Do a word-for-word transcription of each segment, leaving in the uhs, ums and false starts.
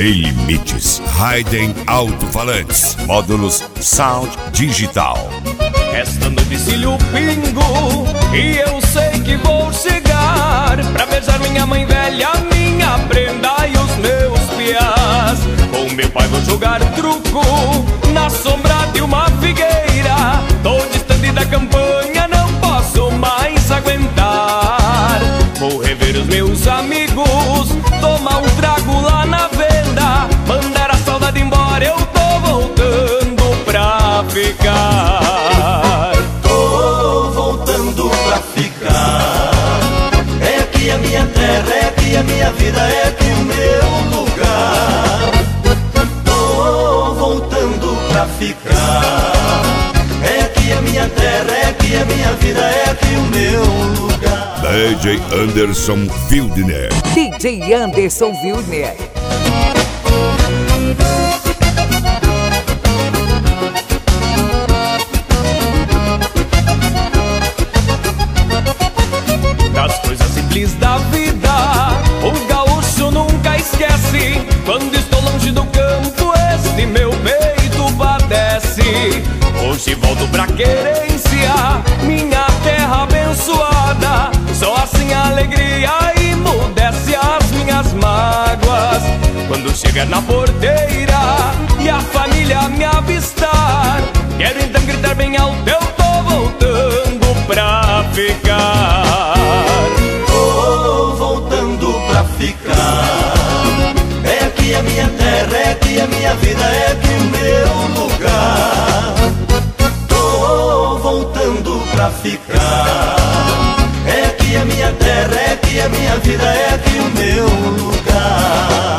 Sem limites. Raiden Alto-Falantes. Módulos Sound Digital. Esta noite cilho pingo e eu sei que vou chegar pra beijar minha mãe velha, minha prenda e os meus piás. Com meu pai vou jogar truco na sombra de uma figueira. Tô distante da campanha, não posso mais aguentar. Vou rever os meus amigos, tomar um trago lá na venda, mandar a saudade embora, eu tô voltando pra ficar. Tô voltando pra ficar. É aqui a minha terra, é aqui a minha vida, é aqui o meu lugar. Tô voltando pra ficar. É aqui a minha terra, é aqui a minha vida, é aqui o meu lugar. D J Anderson Wildner. D J Anderson Wildner. Das coisas simples da vida, o gaúcho nunca esquece. Quando estou longe do campo, este meu peito padece. Hoje volto pra querência, minha terra abençoada. Só assim a alegria emudece as minhas mágoas. Quando chegar na porteira e a família me avistar, quero então gritar bem alto, eu tô voltando pra ficar. Tô voltando pra ficar. É aqui a minha terra, é aqui a minha vida, é aqui o meu lugar. Tô voltando pra ficar. É aqui a minha terra, é aqui a minha vida, é aqui o meu lugar.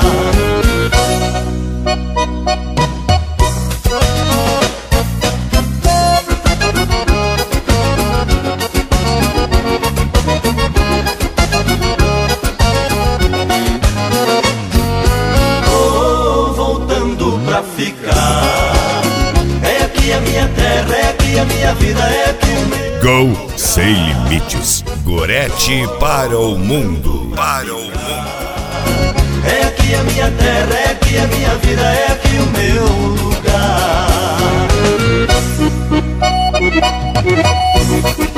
Tô voltando pra ficar. É aqui a minha terra, é aqui a minha vida, é aqui o meu. Go Sem Limites. Gorete para o mundo. Para o mundo. É aqui a minha terra, é aqui a minha vida, é aqui o meu lugar.